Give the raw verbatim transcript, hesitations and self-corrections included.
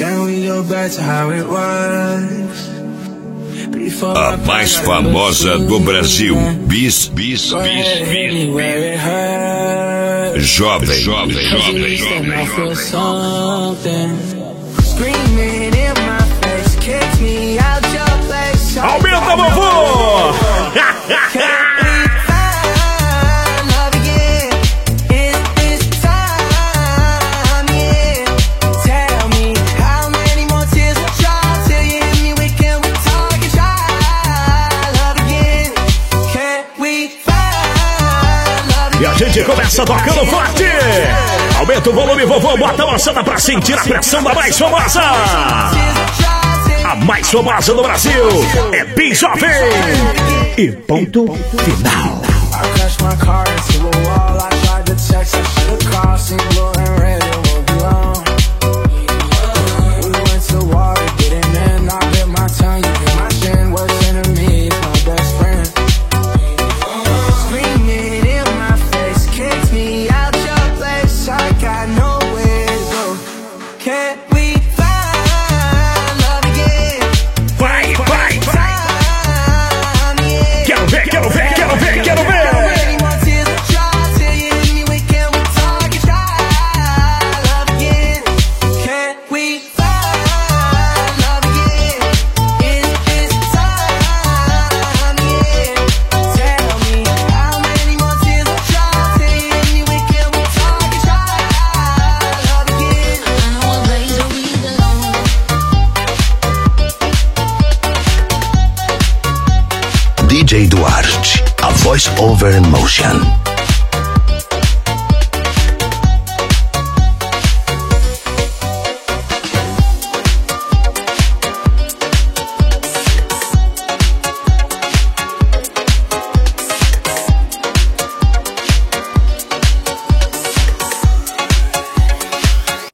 A mais famosa do Brasil, Bis, Bis, Bis, Bis, Jovem, jovem, jovem, jovem, Aumenta, vovô! E a gente começa tocando forte. Aumenta o volume, vovô, bota a moçada pra sentir a pressão da mais famosa. A mais famosa do Brasil é Bis Jovem. E ponto final. D J Duarte, a voice over emotion.